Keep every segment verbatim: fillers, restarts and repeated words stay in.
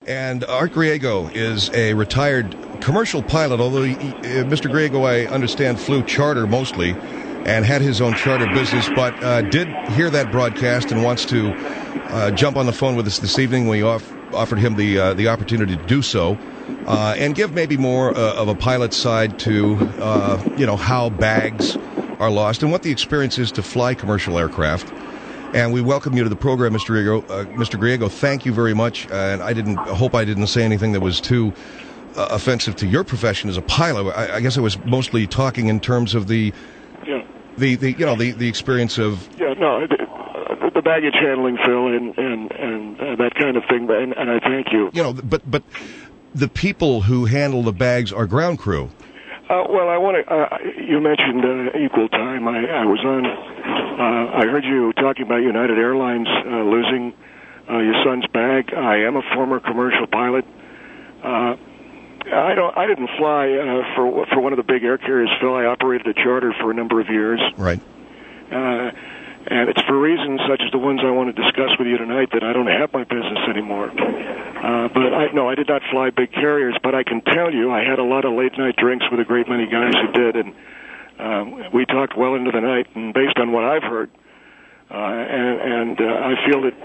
And Art Griego is a retired commercial pilot, although he, uh, Mister Griego, I understand, flew charter mostly and had his own charter business, but uh, did hear that broadcast and wants to uh, jump on the phone with us this evening. We off- offered him the uh, the opportunity to do so uh, and give maybe more uh, of a pilot side to, uh, you know, how bags are lost and what the experience is to fly commercial aircraft. And we welcome you to the program, Mister Griego. Uh, Mister Griego, thank you very much. Uh, and I didn't I hope I didn't say anything that was too uh, offensive to your profession as a pilot. I, I guess I was mostly talking in terms of the, yeah. the, the you know, the, the experience of. Yeah, no, the, the baggage handling, Phil, and and and uh, that kind of thing. And, and I thank you. You know, but but the people who handle the bags are ground crew. Uh, well, I want to. Uh, you mentioned uh, equal time. I, I was on. Uh, I heard you talking about United Airlines uh, losing uh, your son's bag. I am a former commercial pilot. Uh, I don't. I didn't fly uh, for for one of the big air carriers, Phil. I operated a charter for a number of years. Right. Uh, and it's for reasons such as the ones I want to discuss with you tonight that I don't have my business anymore. Uh, but I no, I did not fly big carriers. But I can tell you, I had a lot of late night drinks with a great many guys who did, and um, we talked well into the night. And based on what I've heard, uh, and, and uh, I feel that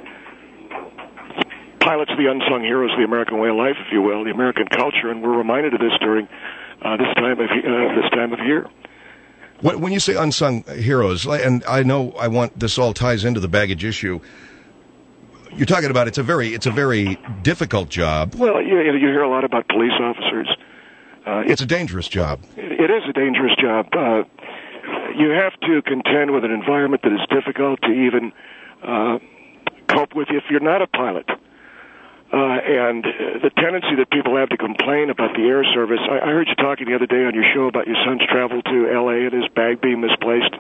pilots are the unsung heroes of the American way of life, if you will, the American culture, and we're reminded of this during uh, this time of uh, this time of year. When you say unsung heroes, and I know I want this all ties into the baggage issue. You're talking about it's a very it's a very difficult job. Well, you, you hear a lot about police officers. Uh, it's a dangerous job. It, it is a dangerous job. Uh, you have to contend with an environment that is difficult to even uh, cope with if you're not a pilot. Uh, and the tendency that people have to complain about the air service. I, I heard you talking the other day on your show about your son's travel to L A and his bag being misplaced.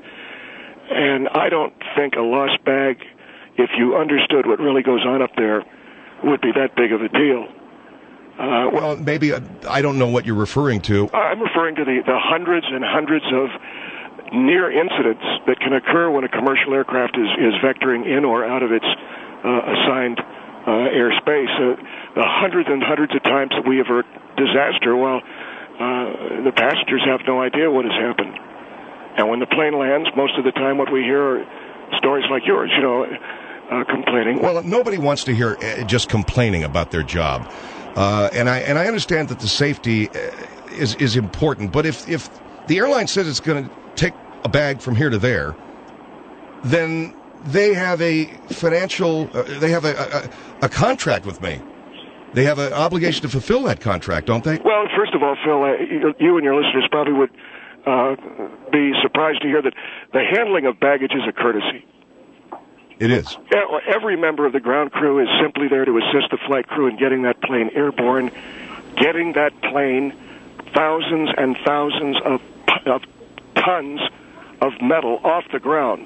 And I don't think a lost bag, if you understood what really goes on up there, would be that big of a deal. Uh, well, maybe, uh, I don't know what you're referring to. I'm referring to the, the hundreds and hundreds of near incidents that can occur when a commercial aircraft is, is vectoring in or out of its uh, assigned uh, airspace. Uh, the hundreds and hundreds of times that we avert disaster while uh, the passengers have no idea what has happened. And when the plane lands, most of the time what we hear are stories like yours, you know, uh, complaining. Well, nobody wants to hear uh, just complaining about their job. Uh, and I and I understand that the safety uh, is is important, but if if the airline says it's going to take a bag from here to there, then they have a financial, uh, they have a, a a contract with me. They have an obligation to fulfill that contract, don't they? Well, first of all, Phil, uh, you, you and your listeners probably would uh, be surprised to hear that the handling of baggage is a courtesy. It is. Every member of the ground crew is simply there to assist the flight crew in getting that plane airborne, getting that plane thousands and thousands of, of tons of metal off the ground.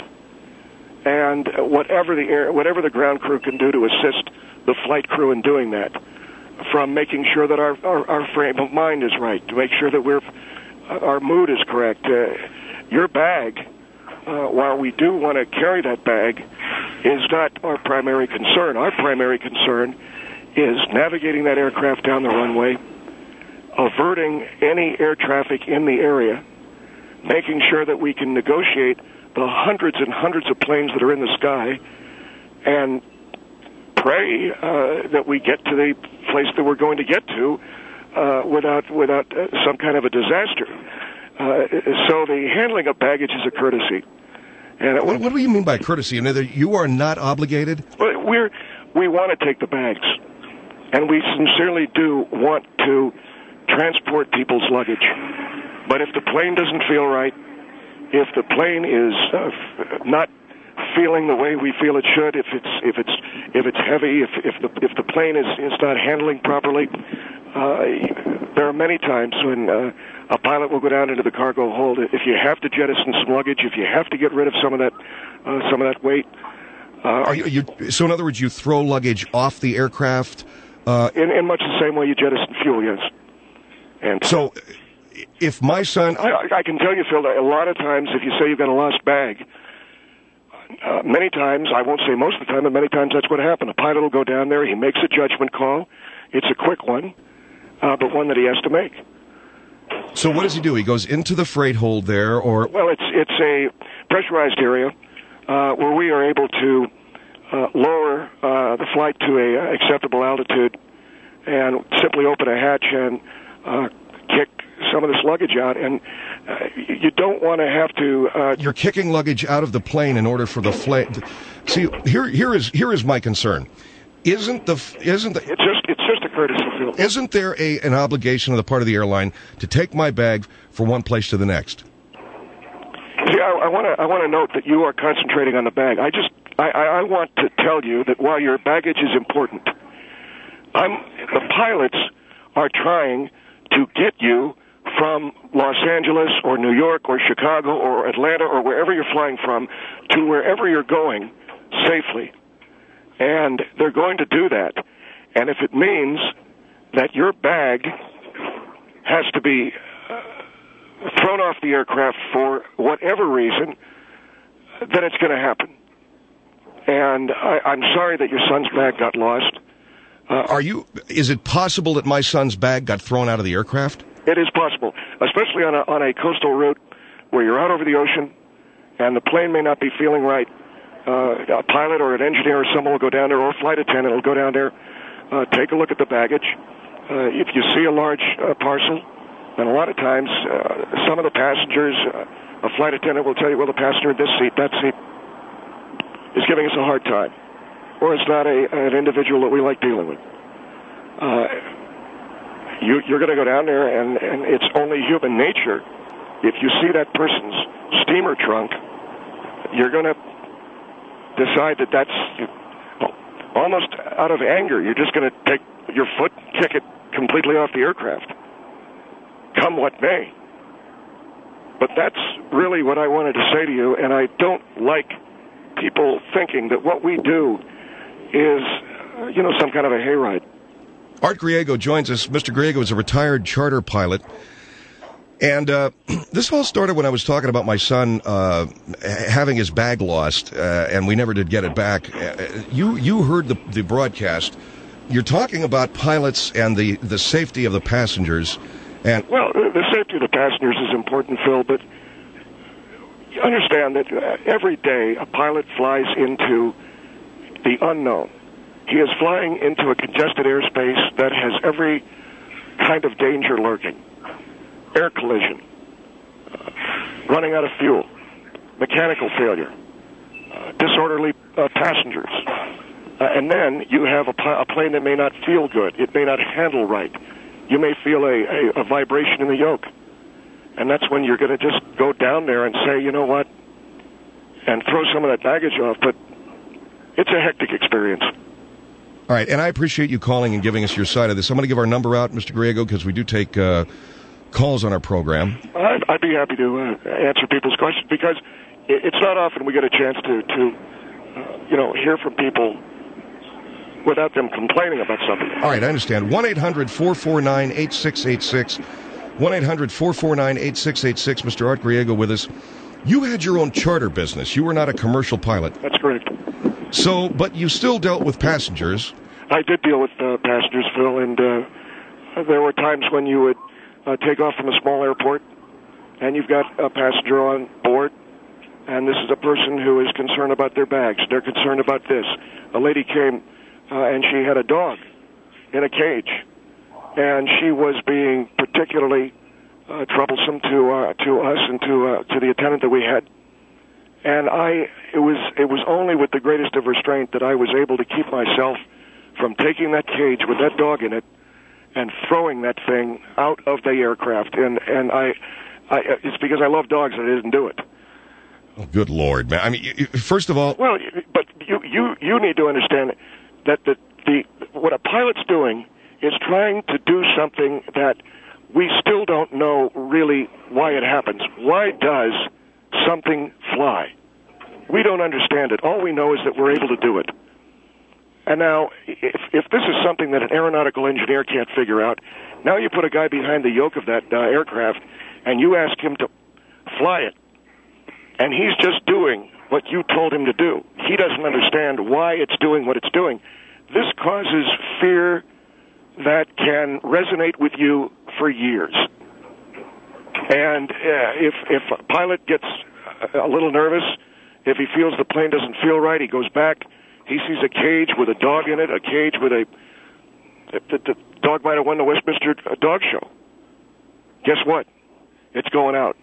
And whatever the air, whatever the ground crew can do to assist the flight crew in doing that, from making sure that our, our, our frame of mind is right, to make sure that we're, our mood is correct. Uh, your bag, uh, while we do want to carry that bag, is not our primary concern. Our primary concern is navigating that aircraft down the runway, averting any air traffic in the area, making sure that we can negotiate the hundreds and hundreds of planes that are in the sky, and pray uh, that we get to the place that we're going to get to uh, without without uh, some kind of a disaster. Uh, so the handling of baggage is a courtesy. And what, what do you mean by courtesy? You are not obligated? We're, we want to take the bags, and we sincerely do want to transport people's luggage. But if the plane doesn't feel right, if the plane is uh, not feeling the way we feel it should, if it's if it's if it's heavy, if if the if the plane is, is not handling properly, uh, there are many times when uh, a pilot will go down into the cargo hold. If you have to jettison some luggage, if you have to get rid of some of that uh, some of that weight. Uh, are you, you, so in other words, you throw luggage off the aircraft? Uh, in, in much the same way you jettison fuel, yes. And so, if my son... I, I can tell you, Phil, that a lot of times if you say you've got a lost bag, uh, many times, I won't say most of the time, but many times that's what happened. A pilot will go down there, he makes a judgment call, It's a quick one, uh, but one that he has to make. So what does he do? He goes into the freight hold there, or... Well, it's it's a pressurized area uh, where we are able to uh, lower uh, the flight to a acceptable altitude and simply open a hatch and uh, kick some of this luggage out. And uh, you don't want to have to... Uh, You're kicking luggage out of the plane in order for the flight... See, here here is here is my concern. Isn't the isn't the it's just it's just a courtesy, Phil. Isn't there a an obligation on the part of the airline to take my bag from one place to the next? See, I want to I want to note that you are concentrating on the bag. I just I, I, I want to tell you that while your baggage is important, I'm the pilots are trying to get you from Los Angeles or New York or Chicago or Atlanta or wherever you're flying from to wherever you're going safely. And they're going to do that. And if it means that your bag has to be uh, thrown off the aircraft for whatever reason, then it's going to happen. And I, I'm sorry that your son's bag got lost. Uh, Are you? Is it possible that my son's bag got thrown out of the aircraft? It is possible, especially on a, on a coastal route where you're out over the ocean and the plane may not be feeling right. Uh, a pilot or an engineer or someone will go down there, or a flight attendant will go down there, uh, take a look at the baggage. Uh, if you see a large uh, parcel, and a lot of times uh, some of the passengers, uh, a flight attendant will tell you, well, the passenger in this seat, that seat, is giving us a hard time, or it's not a, an individual that we like dealing with. Uh, you, you're going to go down there, and, and it's only human nature. If you see that person's steamer trunk, you're going to decide that that's well, almost out of anger. You're just going to take your foot, kick it completely off the aircraft, come what may. But that's really what I wanted to say to you, and I don't like people thinking that what we do is, uh, you know, some kind of a hayride. Art Griego joins us. Mister Griego is a retired charter pilot. And uh, this all started when I was talking about my son uh, having his bag lost, uh, and we never did get it back. Uh, you you heard the, the broadcast. You're talking about pilots and the, the safety of the passengers. And well, the safety of the passengers is important, Phil, but you understand that uh, every day a pilot flies into the unknown. He is flying into a congested airspace that has every kind of danger lurking. Air collision, uh, running out of fuel, mechanical failure, uh, disorderly uh, passengers. Uh, and then you have a, pl- a plane that may not feel good. It may not handle right. You may feel a, a, a vibration in the yoke. And that's when you're going to just go down there and say, you know what, and throw some of that baggage off. But it's a hectic experience. All right, and I appreciate you calling and giving us your side of this. I'm going to give our number out, Mister Griego, because we do take... Uh, calls on our program. I'd, I'd be happy to uh, answer people's questions, because it, it's not often we get a chance to, to uh, you know, hear from people without them complaining about something. All right, I understand. one eight hundred four four nine eight six eight six. one eight hundred four four nine eight six eight six. Mister Art Griego with us. You had your own charter business. You were not a commercial pilot. That's correct. So, but you still dealt with passengers. I did deal with uh, passengers, Phil, and uh, there were times when you would Uh, take off from a small airport, and you've got a passenger on board, and this is a person who is concerned about their bags. They're concerned about this. A lady came, uh, and she had a dog in a cage, and she was being particularly uh, troublesome to uh, to us and to uh, to the attendant that we had. And I, it was it was only with the greatest of restraint that I was able to keep myself from taking that cage with that dog in it and throwing that thing out of the aircraft. And and I, I it's because I love dogs that I didn't do it. Oh, good Lord, man! I mean, you, first of all, well, but you you you need to understand that the the what a pilot's doing is trying to do something that we still don't know really why it happens. Why does something fly? We don't understand it. All we know is that we're able to do it. And now, if, if this is something that an aeronautical engineer can't figure out, now you put a guy behind the yoke of that uh, aircraft, and you ask him to fly it, and he's just doing what you told him to do. He doesn't understand why it's doing what it's doing. This causes fear that can resonate with you for years. And uh, if if a pilot gets a little nervous, if he feels the plane doesn't feel right, he goes back. He sees a cage with a dog in it, a cage with a... The, the dog might have won the Westminster Dog Show. Guess what? It's going out.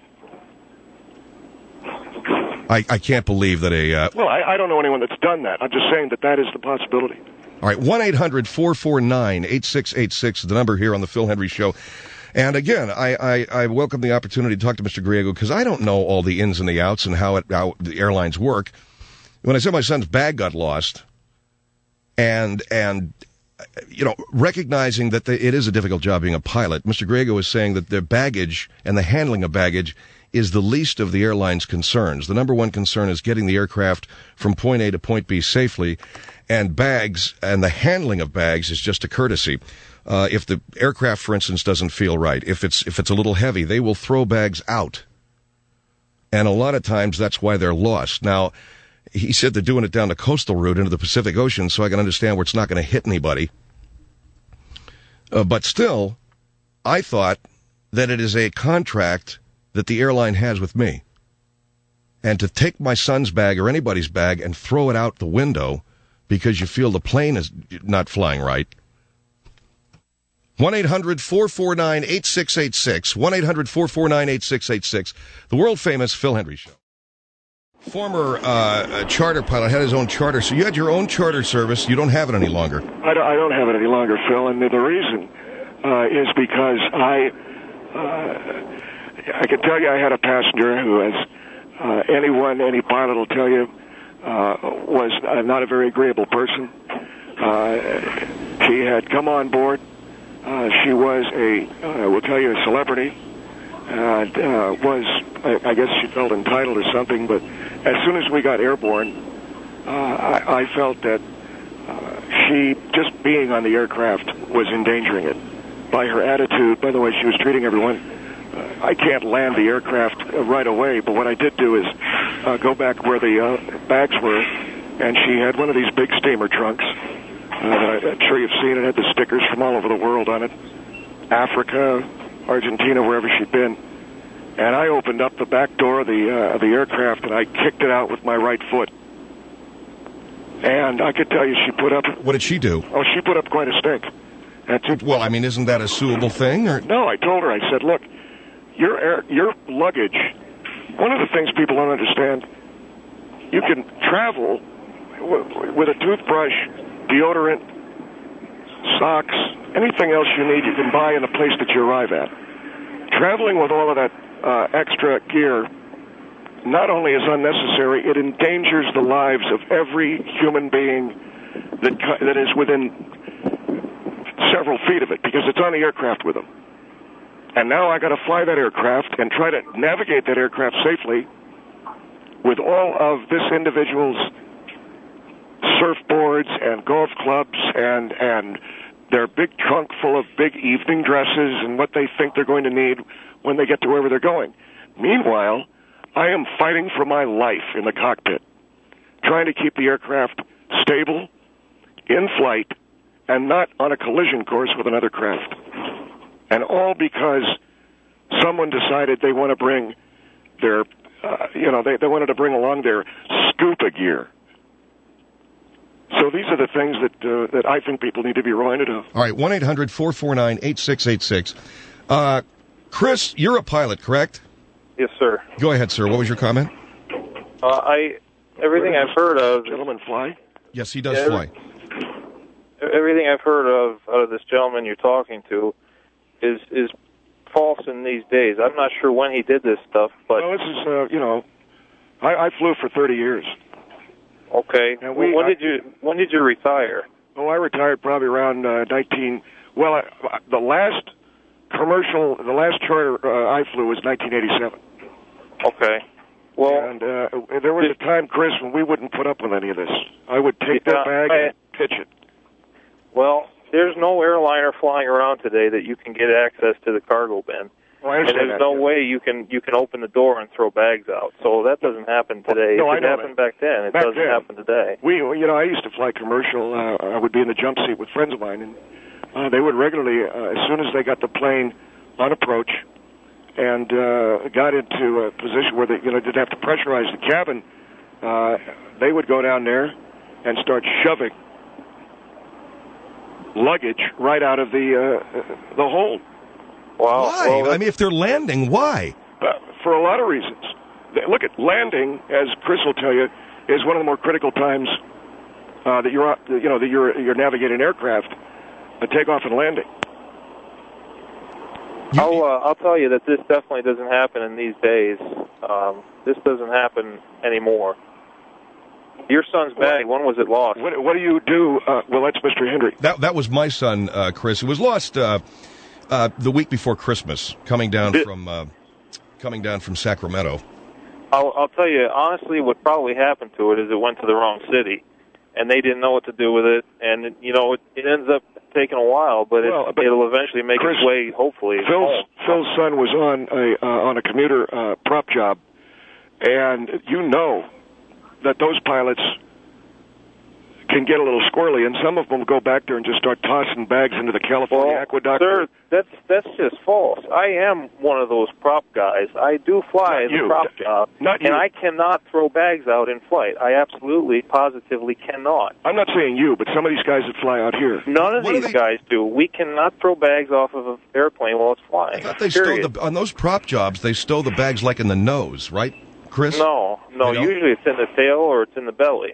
I, I can't believe that a... Uh... Well, I, I don't know anyone that's done that. I'm just saying that that is the possibility. All right, one eight hundred four four nine eight six eight six is the number here on the Phil Hendrie Show. And again, I, I, I welcome the opportunity to talk to Mister Griego because I don't know all the ins and the outs and how, it, how the airlines work. When I said my son's bag got lost, and, and you know, recognizing that the, it is a difficult job being a pilot, Mister Griego is saying that the baggage and the handling of baggage is the least of the airline's concerns. The number one concern is getting the aircraft from point A to point B safely, and bags and the handling of bags is just a courtesy. Uh, if the aircraft, for instance, doesn't feel right, if it's if it's a little heavy, they will throw bags out. And a lot of times that's why they're lost. Now, he said they're doing it down the coastal route into the Pacific Ocean, so I can understand where it's not going to hit anybody. Uh, but still, I thought that it is a contract that the airline has with me. And to take my son's bag or anybody's bag and throw it out the window because you feel the plane is not flying right. one eight hundred four four nine eight six eight six. one eight hundred four four nine eight six eight six. The world-famous Phil Hendrie Show. Former uh, charter pilot, had his own charter. So you had your own charter service. You don't have it any longer. I don't, I don't have it any longer, Phil, and the reason uh, is because I... Uh, I can tell you I had a passenger who, as uh, anyone, any pilot will tell you, uh, was uh, not a very agreeable person. Uh, she had come on board. Uh, she was a, uh, we'll tell you, a celebrity. And uh, was, I, I guess she felt entitled or something, but as soon as we got airborne, uh, I, I felt that uh, she, just being on the aircraft, was endangering it. By her attitude, by the way she was treating everyone, I can't land the aircraft right away, but what I did do is uh, go back where the uh, bags were, and she had one of these big steamer trunks. Uh, I'm sure you've seen it. It had the stickers from all over the world on it. Africa, Argentina, wherever she'd been. And I opened up the back door of the, uh, of the aircraft, and I kicked it out with my right foot. And I could tell you she put up... What did she do? Oh, she put up quite a stink. That's it. Well, I mean, isn't that a suable thing? Or? No, I told her, I said, look, Your air, your luggage, one of the things people don't understand, you can travel w- with a toothbrush, deodorant, socks, anything else you need you can buy in the place that you arrive at. Traveling with all of that uh, extra gear not only is unnecessary, it endangers the lives of every human being that that is within several feet of it, because it's on the aircraft with them. And now I got to fly that aircraft and try to navigate that aircraft safely with all of this individual's surfboards and golf clubs and and their big trunk full of big evening dresses and what they think they're going to need when they get to wherever they're going. Meanwhile, I am fighting for my life in the cockpit, trying to keep the aircraft stable, in flight, and not on a collision course with another craft. And all because someone decided they want to bring their, uh, you know, they, they wanted to bring along their scuba gear. So these are the things that uh, that I think people need to be reminded of. All right, one eight hundred four four nine eight six eight six. Uh, Chris, you're a pilot, correct? Yes, sir. Go ahead, sir. What was your comment? Uh, I everything I've heard of... Gentlemen fly? Yes, he does yeah, fly. Everything I've heard of out of this gentleman you're talking to is is false in these days. I'm not sure when he did this stuff, but... Well, this is, uh, you know, I, I flew for thirty years. Okay. And we, well, when I, did you when did you retire? Oh, I retired probably around uh, nineteen... Well, I, the last commercial, the last charter uh, I flew was nineteen eighty-seven. Okay. Well... And uh, there was a time, Chris, when we wouldn't put up with any of this. I would take yeah, that bag I, and pitch it. Well, there's no airliner flying around today that you can get access to the cargo bin. Well, I and understand there's that, no yeah. way you can you can open the door and throw bags out. So that doesn't happen today. No, it I know happened that. back then. It Back doesn't then. happen today. We, you know, I used to fly commercial. Uh, I would be in the jump seat with friends of mine, and Uh, they would regularly, uh, as soon as they got the plane on approach and uh, got into a position where they, you know, didn't have to pressurize the cabin, uh, they would go down there and start shoving luggage right out of the uh, the hold. Wow. Why? Well, I mean, if they're landing, why? Uh, for a lot of reasons. They- Look at landing, as Chris will tell you, is one of the more critical times uh, that you're, you know, that you're you're navigating aircraft. Uh, takeoff and landing. I'll, uh, I'll tell you that this definitely doesn't happen in these days. Um, this doesn't happen anymore. Your son's bag, when was it lost? What, what do you do? Uh, well, that's Mister Hendry. That that was my son, uh, Chris. It was lost uh, uh, the week before Christmas, coming down Did- from uh, coming down from Sacramento. I'll, I'll tell you, honestly, what probably happened to it is it went to the wrong city, and they didn't know what to do with it, and, you know, it, it ends up taking a while, but, Well, it, but it'll eventually make Chris, its way, hopefully, Phil's, home. Phil's son was on a uh, on a commuter uh, prop job, and you know that those pilots can get a little squirrely, and some of them go back there and just start tossing bags into the California Well, aqueduct. sir, that's that's just false. I am one of those prop guys. I do fly Not the you. prop job, Not and you. I cannot throw bags out in flight. I absolutely, positively cannot. I'm not saying you, but some of these guys that fly out here. None of What do these they- guys do. We cannot throw bags off of an airplane while it's I flying. thought they stow Period. the on those prop jobs. They stow the bags like in the nose, right, Chris? No, no. They don't? Usually it's in the tail or it's in the belly.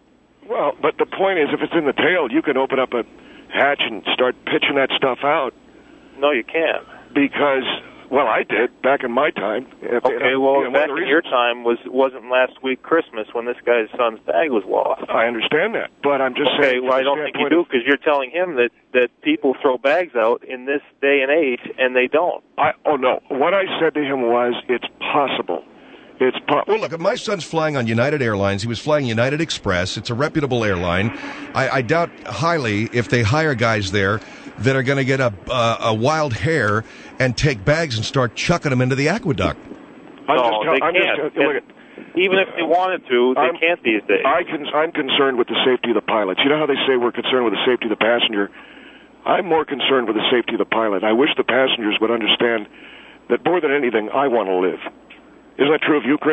Well, but the point is, if it's in the tail, you can open up a hatch and start pitching that stuff out. No, you can't. Because, well, I did back in my time. Okay, well, And one back of the in your reasons- time was wasn't last week Christmas when this guy's son's bag was lost. I understand that, but I'm just Okay, saying. well, I don't think you do because you're telling him that that people throw bags out in this day and age, and they don't. I, oh no, what I said to him was, it's possible. It's po- Well, look, my son's flying on United Airlines. He was flying United Express. It's a reputable airline. I, I doubt highly if they hire guys there that are going to get a, uh, a wild hair and take bags and start chucking them into the aqueduct. I'm no, just tell- they I'm just can't. tell- look at- Even if they wanted to, they I'm- can't these days. I can, I'm concerned with the safety of the pilots. You know how they say we're concerned with the safety of the passenger? I'm more concerned with the safety of the pilot. I wish the passengers would understand that more than anything, I want to live. Isn't that true of you, Chris?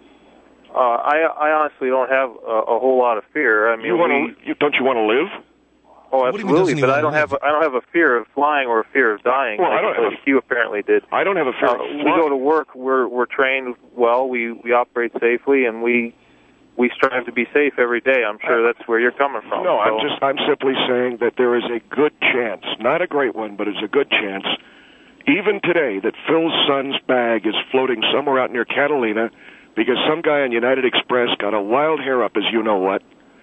Uh, I, I honestly don't have a, a whole lot of fear. I mean, You want we, to? You, don't you want to live? oh, What do you mean, absolutely, doesn't he but I wanna don't have live? I don't have a fear of flying or a fear of dying. Well, I like, don't have like you apparently did. I don't have a fear. Uh, of we flying. go to work. We're we're trained well. We we operate safely, and we we strive to be safe every day. I'm sure that's where you're coming from. No, so. I'm just I'm simply saying that there is a good chance, not a great one, but it's a good chance, even today, that Phil's son's bag is floating somewhere out near Catalina because some guy on United Express got a wild hair up, as you know what,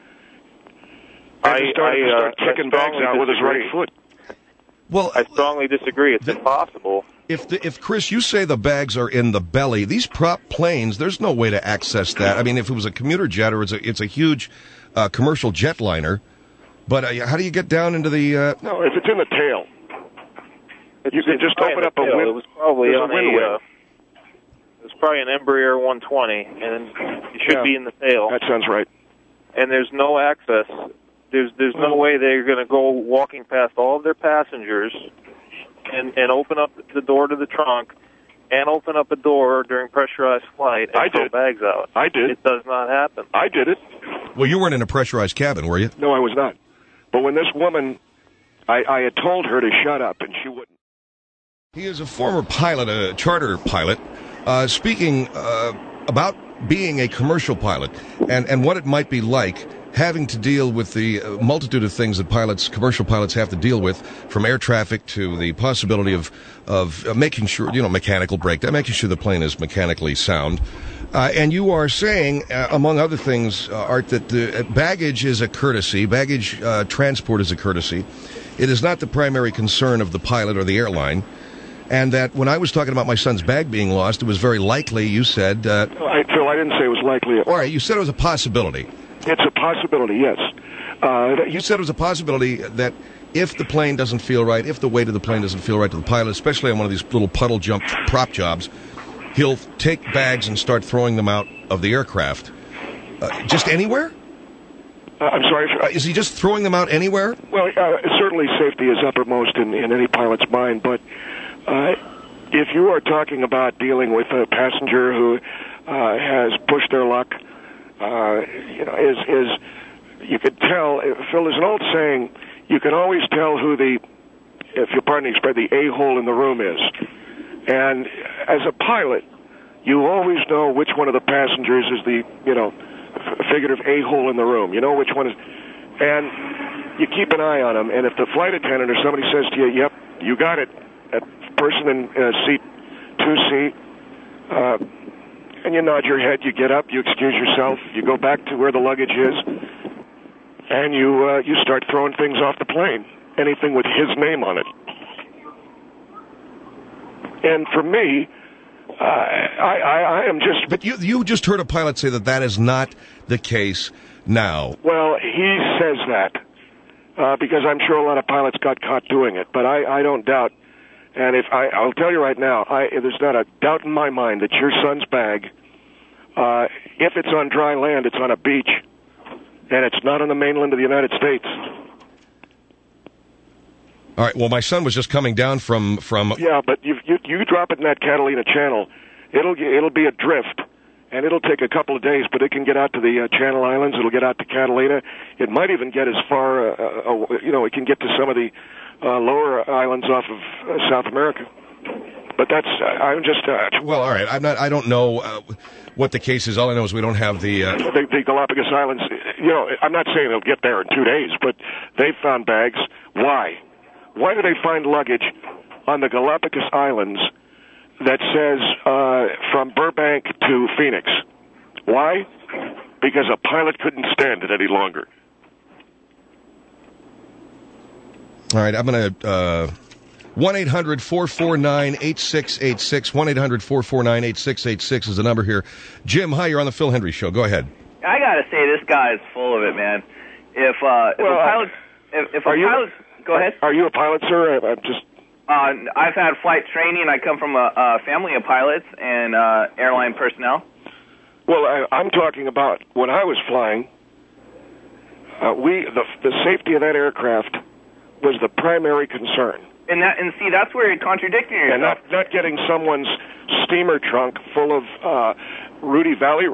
and I, started I, to start uh, kicking I bags strongly out with his right disagree. foot. Well, I strongly disagree. It's The- impossible. if the, if Chris, you say the bags are in the belly, these prop planes, there's no way to access that. I mean, if it was a commuter jet or it's a it's a huge uh, commercial jetliner, but uh, how do you get down into the? Uh, No, if it's in the tail, It's, You can it's just probably open in up a the tail. win- It was probably there's a on a. windway. Uh, it was probably an Embraer one twenty, and it should Yeah. be in the tail. that sounds right. And there's no access. There's there's no way they're going to go walking past all of their passengers and and open up the door to the trunk and open up a door during pressurized flight and I throw did. bags out. I did. It does not happen. I did it. well, you weren't in a pressurized cabin, were you? No, I was not. But when this woman, I, I had told her to shut up, and she wouldn't. He is a former pilot, a charter pilot, uh, speaking uh, about being a commercial pilot and, and what it might be like having to deal with the uh, multitude of things that pilots, commercial pilots have to deal with, from air traffic to the possibility of, of uh, making sure, you know, mechanical breakdown, making sure the plane is mechanically sound. Uh, and you are saying, uh, among other things, uh, Art, that the baggage is a courtesy, baggage uh, transport is a courtesy. It is not the primary concern of the pilot or the airline. And that when I was talking about my son's bag being lost, it was very likely, you said, uh, I, Phil, I didn't say it was likely. all right, you said it was a possibility. It's a possibility, yes. Uh, that You said it was a possibility that if the plane doesn't feel right, if the weight of the plane doesn't feel right to the pilot, especially on one of these little puddle jump prop jobs, he'll take bags and start throwing them out of the aircraft. Uh, just anywhere? Uh, I'm sorry. Uh, is he just throwing them out anywhere? Well, uh, certainly safety is uppermost in, in any pilot's mind, but uh, if you are talking about dealing with a passenger who uh, has pushed their luck, uh, you know, is is you could tell. Phil, there's an old saying: you can always tell who the, if you'll pardon the expression, the a-hole in the room is. And as a pilot, you always know which one of the passengers is the, you know, figurative a-hole in the room. You know which one is, and you keep an eye on them. And if the flight attendant or somebody says to you, "Yep, you got it," that person in uh, seat two C, uh, and you nod your head, you get up, you excuse yourself, you go back to where the luggage is, and you uh, you start throwing things off the plane, anything with his name on it. And for me, uh, I, I, I am just... But you you just heard a pilot say that that is not the case now. Well, he says that, uh, because I'm sure a lot of pilots got caught doing it, but I, I don't doubt. And if I, I'll tell you right now, I, there's not a doubt in my mind that your son's bag, uh, if it's on dry land, it's on a beach, and it's not on the mainland of the United States. All right. Well, my son was just coming down from from. Yeah, but you you, you drop it in that Catalina Channel, it'll it'll be adrift, and it'll take a couple of days, but it can get out to the uh, Channel Islands. It'll get out to Catalina. It might even get as far, uh, uh, you know, it can get to some of the uh, lower islands off of uh, South America. But that's uh, I'm just. Uh, well, all right. I'm not. I don't know uh, what the case is. All I know is we don't have the, uh... the the Galapagos Islands. You know, I'm not saying they'll get there in two days, but they've found bags. Why? Why do they find luggage on the Galapagos Islands that says uh, from Burbank to Phoenix? Why? Because a pilot couldn't stand it any longer. All right, I'm going to... Uh, one eight hundred four four nine eight six eight six. one eight hundred four four nine eight six eight six is the number here. Jim, hi, you're on the Phil Hendry Show. Go ahead. I got to say, this guy is full of it, man. If, uh, if well, a pilot... If, if a you, pilot... Go ahead. Are you a pilot, sir? I'm just... Uh, I've had flight training. I come from a, a family of pilots and uh, airline personnel. Well, I, I'm talking about when I was flying, uh, we the, the safety of that aircraft was the primary concern. And that, and see, that's where you're contradicting yourself. And not, not getting someone's steamer trunk full of uh, Rudy Valley...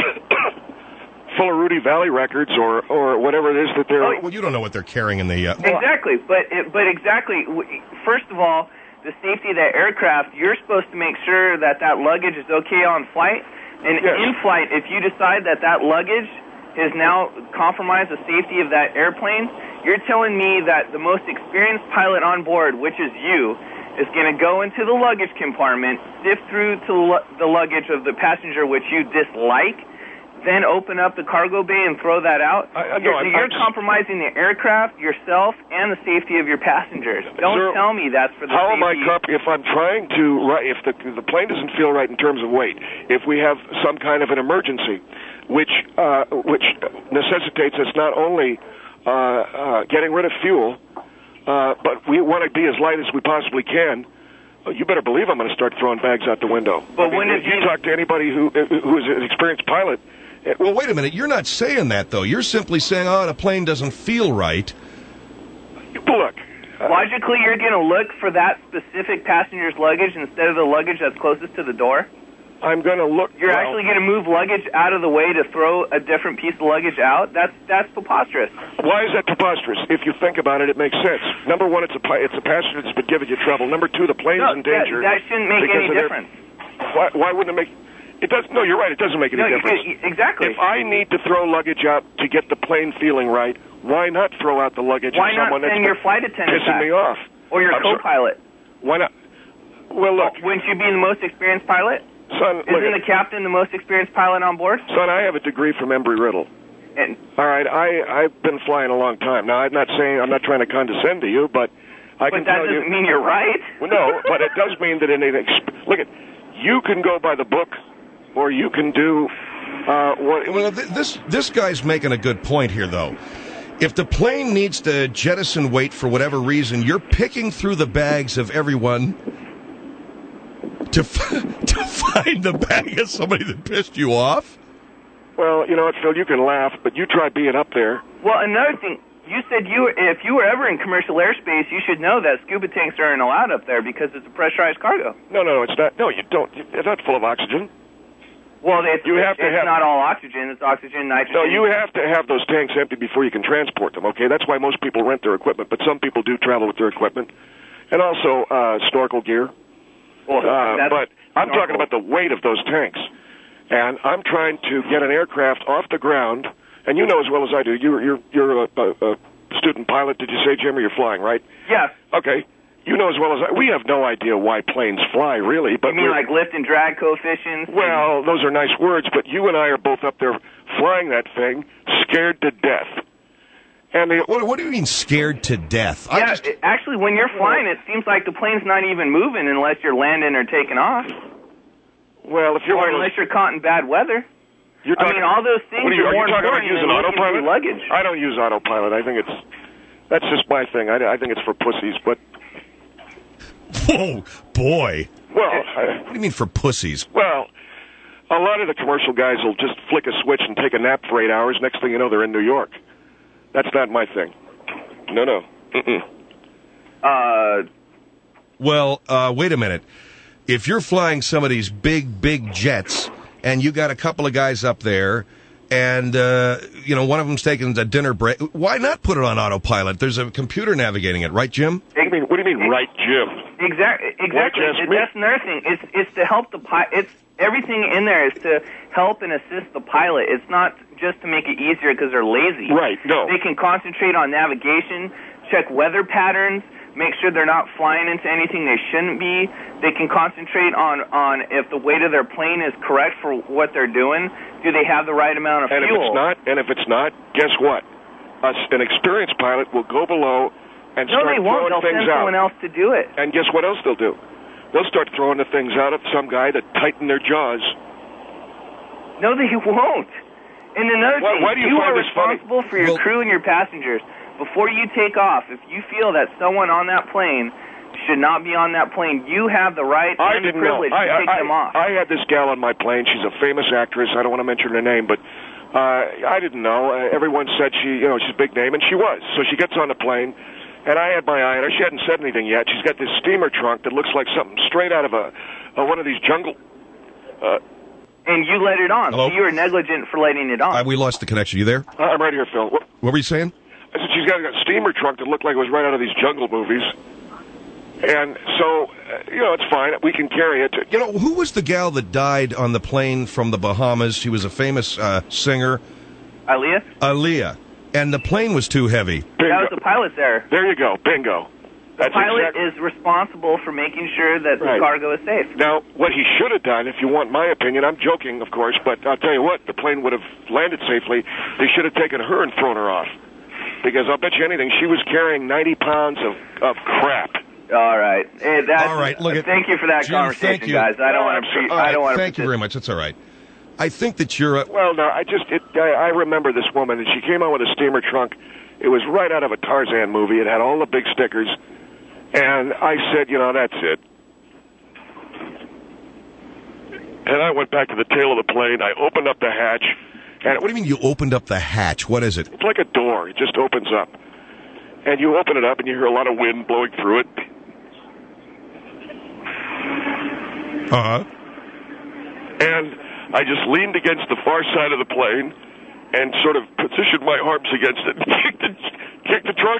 full of Rudy Valley records, or, or whatever it is that they're... Well, you don't know what they're carrying in the... Uh... Exactly, but but exactly. First of all, the safety of that aircraft, you're supposed to make sure that that luggage is okay on flight. And yes. in flight, if you decide that that luggage has now compromised the safety of that airplane, you're telling me that the most experienced pilot on board, which is you, is going to go into the luggage compartment, sift through to the luggage of the passenger which you dislike, then open up the cargo bay and throw that out? I, I, you're no, I'm, you're I'm compromising the aircraft, yourself, and the safety of your passengers. Don't sir, tell me that's for the how safety. am I comp- if I'm trying to, if the, the plane doesn't feel right in terms of weight, if we have some kind of an emergency, which, uh, which necessitates us not only uh, uh, getting rid of fuel, uh, but we want to be as light as we possibly can, you better believe I'm going to start throwing bags out the window. But I mean, when if you talk to anybody who who is an experienced pilot... Well, wait a minute. You're not saying that, though. You're simply saying, oh, the plane doesn't feel right. Look. Uh, Logically, you're going to look for that specific passenger's luggage instead of the luggage that's closest to the door? I'm going to look... You're well, actually going to move luggage out of the way to throw a different piece of luggage out? That's that's preposterous. Why is that preposterous? If you think about it, it makes sense. Number one, it's a it's a passenger that's been giving you trouble. Number two, the plane's no, in danger. That, that shouldn't make any difference. Their, why, why wouldn't it make... It does. No, you're right. It doesn't make any no, difference. Exactly. If I need to throw luggage out to get the plane feeling right, why not throw out the luggage why of someone not send that's your flight attendant pissing back? me off? Or your I'm co-pilot? Sorry. Why not? Well, look. Well, wouldn't you be the most experienced pilot? Son, Isn't look, the captain the most experienced pilot on board? Son, I have a degree from Embry-Riddle. And, All right, I, I've been flying a long time. Now, I'm not saying, I'm not trying to condescend to you, but I but can that tell you... doesn't mean you're right. Well, no, but it does mean that in an... Exp- look, at you can go by the book, or you can do... Uh, what, well, th- this this guy's making a good point here, though. If the plane needs to jettison weight for whatever reason, you're picking through the bags of everyone to f- to find the bag of somebody that pissed you off. Well, you know what, Phil, you can laugh, but you try being up there. Well, another thing, you said you if you were ever in commercial airspace, you should know that scuba tanks aren't allowed up there because it's a pressurized cargo. No, no, it's not. No, you don't. It's not full of oxygen. Well, it's, you have it's to have, not all oxygen. It's oxygen, nitrogen. No, you have to have those tanks empty before you can transport them, okay? That's why most people rent their equipment, but some people do travel with their equipment. And also uh, snorkel gear. Well, uh, but I'm snorkel. talking about the weight of those tanks. And I'm trying to get an aircraft off the ground, and you know as well as I do, you're, you're, you're a, a, a student pilot, did you say, Jim, or you're flying, right? Yeah. Okay. You know as well as I, we have no idea why planes fly, really. But you mean like lift and drag coefficients? Well, those are nice words, but you and I are both up there flying that thing, scared to death. And the, what, what do you mean scared to death? Yeah, I just... it, actually, when you're flying, it seems like the plane's not even moving unless you're landing or taking off. Well, if you're or unless you're caught in bad weather. You're talking, I mean, all those things what are, you, are, are more you talking about important using than looking autopilot? through luggage. I don't use autopilot. I think it's that's just my thing. I, I think it's for pussies, but. Whoa, boy. Well, I, what do you mean for pussies? Well, a lot of the commercial guys will just flick a switch and take a nap for eight hours. Next thing you know, they're in New York. That's not my thing. No, no. Mm-mm. Uh. Well, uh, wait a minute. If you're flying some of these big, big jets, and you got a couple of guys up there, and, uh, you know, one of them's taking a dinner break, why not put it on autopilot? There's a computer navigating it, right, Jim? What do you mean, what do you mean right, Jim? Exactly. Exactly. That's another thing. It's it's to help the pilot. It's everything in there is to help and assist the pilot. It's not just to make it easier because they're lazy. Right. No. They can concentrate on navigation, check weather patterns, make sure they're not flying into anything they shouldn't be. They can concentrate on, on if the weight of their plane is correct for what they're doing. Do they have the right amount of and fuel? And if it's not, and if it's not, guess what? A, an experienced pilot will go below and no, start they won't. throwing They'll things send out. someone else to do it. And guess what else they'll do? They'll start throwing the things out at some guy that tighten their jaws. No, they won't. And another why, thing, why do you, you find are this funny? responsible for your well, crew and your passengers. Before you take off, if you feel that someone on that plane should not be on that plane, you have the right I and the didn't privilege know. I, to take I, them off. I had this gal on my plane. She's a famous actress. I don't want to mention her name, but uh, I didn't know. Uh, everyone said she, you know, she's a big name, and she was. So she gets on the plane, and I had my eye on her. She hadn't said anything yet. She's got this steamer trunk that looks like something straight out of a uh, one of these jungle. Uh, and you let it on. Hello? So you were negligent for letting it on. Uh, we lost the connection. You there? I'm right here, Phil. What, what were you saying? I said she's got a steamer trunk that looked like it was right out of these jungle movies. And so, uh, you know, it's fine. We can carry it. You know, who was the gal that died on the plane from the Bahamas? She was a famous uh, singer. Aaliyah? Aaliyah. And the plane was too heavy. Bingo. That was the pilot's error. There you go. Bingo. The That's pilot exact- is responsible for making sure that Right. the cargo is safe. Now, what he should have done, if you want my opinion, I'm joking, of course, but I'll tell you what, the plane would have landed safely. They should have taken her and thrown her off. Because I'll bet you anything, she was carrying ninety pounds of, of crap. All right. Hey, that's, All right, look at, thank you for that Jim, conversation, thank you. guys. I don't No, want I'm to. so- Pre- all I right, don't want to. Thank you very much. That's all right. I think that you're... A, Well, no, I just, it, I, I remember this woman, and she came out with a steamer trunk. It was right out of a Tarzan movie. It had all the big stickers. And I said, you know, that's it. And I went back to the tail of the plane. I opened up the hatch. And what do you mean you opened up the hatch? What is it? It's like a door. It just opens up. And you open it up, and you hear a lot of wind blowing through it. Uh-huh. And I just leaned against the far side of the plane and sort of positioned my arms against it and kicked the, kicked the trunk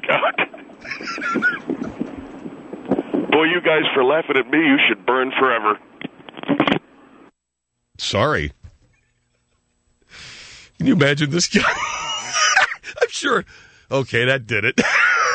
out. Boy, you guys, for laughing at me, you should burn forever. Sorry. Can you imagine this guy? I'm sure. Okay, that did it.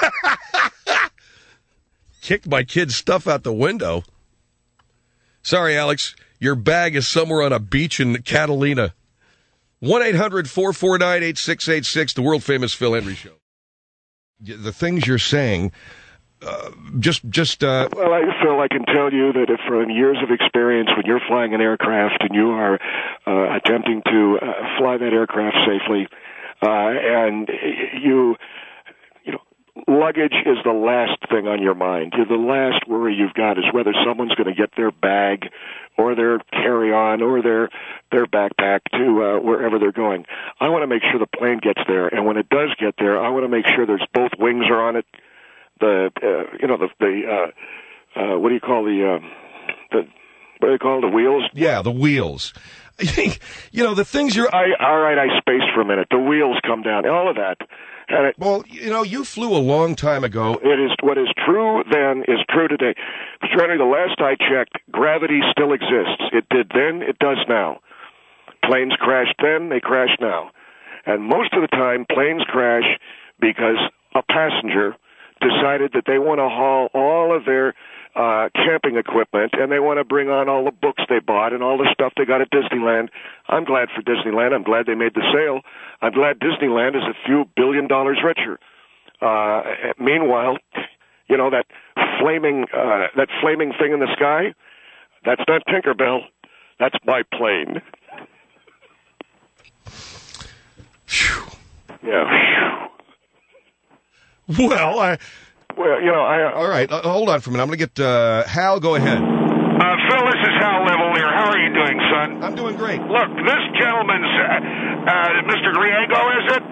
Kicked my kid's stuff out the window. Sorry, Alex. Your bag is somewhere on a beach in Catalina. one eight hundred four four nine eight six eight six, the world-famous Phil Hendry Show. The things you're saying, uh, just... just. Uh... Well, I feel I can tell you that if from years of experience, when you're flying an aircraft and you are uh, attempting to uh, fly that aircraft safely, uh, and you... you know, luggage is the last thing on your mind. The last worry you've got is whether someone's going to get their bag or their carry-on or their their backpack to uh, wherever they're going. I want to make sure the plane gets there, and when it does get there, I want to make sure there's both wings are on it. The uh, you know the the uh, uh, what do you call the uh, the what do you call the wheels? Yeah, the wheels. You know the things you're. I, all right, I spaced for a minute. The wheels come down. All of that. And it, well, you know, you flew a long time ago. It is what is true then is true today. Mister Henry, the last I checked, gravity still exists. It did then, it does now. Planes crashed then, they crash now. And most of the time, planes crash because a passenger decided that they want to haul all of their uh, camping equipment, and they want to bring on all the books they bought and all the stuff they got at Disneyland. I'm glad for Disneyland. I'm glad they made the sale. I'm glad Disneyland is a few billion dollars richer. Uh, meanwhile, you know, that flaming, uh, that flaming thing in the sky, that's not Tinkerbell. That's my plane. Phew. Yeah. Well, I... Well, you know, I... Uh, All right, uh, hold on for a minute. I'm going to get uh, Hal. Go ahead. Uh, Phil, this is Hal Levelier. How are you doing, son? I'm doing great. Look, this gentleman's, uh, uh, Mister Griego, is it?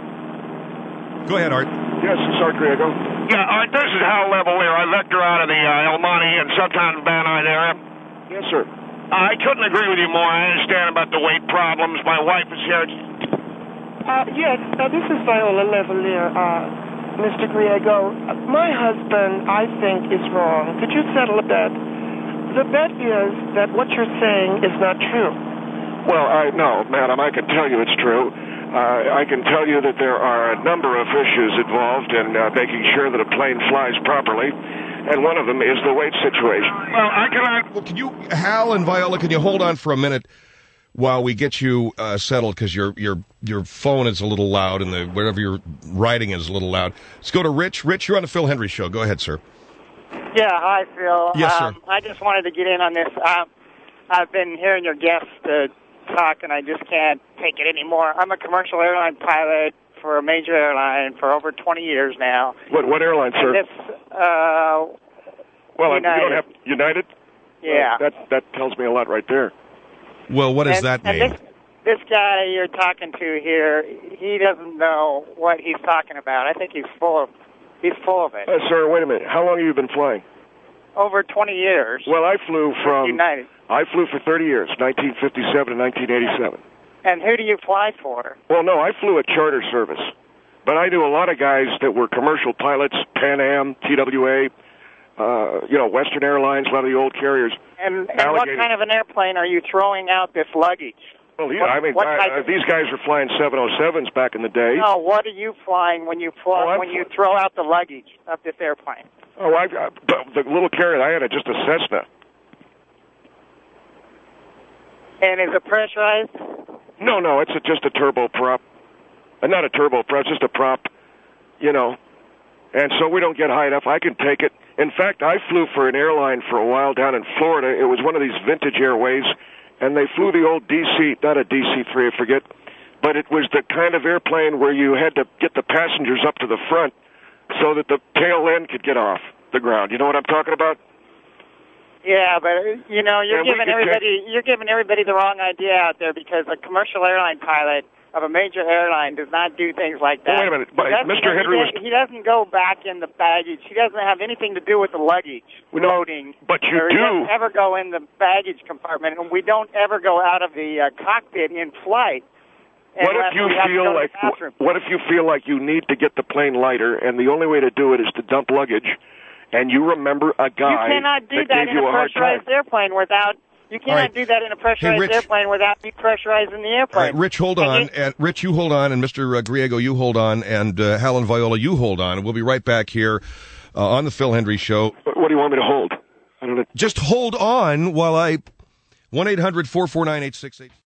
Go ahead, Art. yes, it's Art Griego. Yeah, Art, this is Hal Levelier. I lecture out of the uh, El Monte and Subtown Van Nuys area. Yes, sir. Uh, I couldn't agree with you more. I understand about the weight problems. My wife is here. Uh, yes, uh, this is Viola Levelier. Uh, Mister Griego, my husband, I think, is wrong. Could you settle a bet? The bet is that what you're saying is not true. Well, I no, madam, I can tell you it's true. Uh, I can tell you that there are a number of issues involved in uh, making sure that a plane flies properly, and one of them is the weight situation. Well, I can... Well, can you, Hal and Viola, can you hold on for a minute while we get you uh, settled, because your your your phone is a little loud and the whatever you're writing is a little loud. Let's go to Rich. Rich, you're on the Phil Hendry Show. Go ahead, sir. Yeah, hi, Phil. Yes, um, sir. I just wanted to get in on this. Um, I've been hearing your guests uh, talk, and I just can't take it anymore. I'm a commercial airline pilot for a major airline for over twenty years now. What what airline, sir? And this, uh, well, United. you don't have United? Yeah. Well, that that tells me a lot right there. Well, what does and, that mean? And this, this guy you're talking to here, he doesn't know what he's talking about. I think he's full of, he's full of it. Uh, sir, wait a minute. How long have you been flying? Over twenty years. Well, I flew from United. I flew for thirty years, nineteen fifty-seven to nineteen eighty-seven. And who do you fly for? Well, no, I flew a charter service, but I knew a lot of guys that were commercial pilots, Pan Am, T W A, uh, you know, Western Airlines, a lot of the old carriers. And, and what kind of an airplane are you throwing out this luggage? Well, yeah, what, I mean, I, uh, these guys were flying seven oh sevens back in the day. No, what are you flying when you fly, oh, when you throw out the luggage of this airplane? Oh, I, uh, the little carrier I had, is just a Cessna. And is it pressurized? No, no, it's a, just a turboprop. Uh, not a turboprop, it's just a prop, you know. And so we don't get high enough. I can take it. In fact, I flew for an airline for a while down in Florida. It was one of these vintage airways, and they flew the old D C, not a D C three, I forget, but it was the kind of airplane where you had to get the passengers up to the front so that the tail end could get off the ground. You know what I'm talking about? Yeah, but you know, you're Yeah, we giving could everybody you're giving everybody the wrong idea out there, because a commercial airline pilot of a major airline does not do things like that. Well, wait a minute, but He doesn't- Mister Henry he, was- he doesn't go back in the baggage. He doesn't have anything to do with the luggage Well, no, loading. but you or he do. doesn't ever go in the baggage compartment, and we don't ever go out of the uh, cockpit in flight. What if unless you we have to feel go to the like bathroom. what if you feel like you need to get the plane lighter, and the only way to do it is to dump luggage, and you remember a guy You cannot do that, that gave in you a a hard time? pressurized airplane without. You cannot right. do that in a pressurized Rich. airplane without depressurizing the airplane. All right, Rich, hold And on. you- And Rich, you hold on. And Mister Uh, Griego, you hold on. And uh, Hal and Viola, you hold on. And we'll be right back here uh, on the Phil Hendry Show. What do you want me to hold? I don't know. Just hold on while I... one eight hundred four four nine eight six eight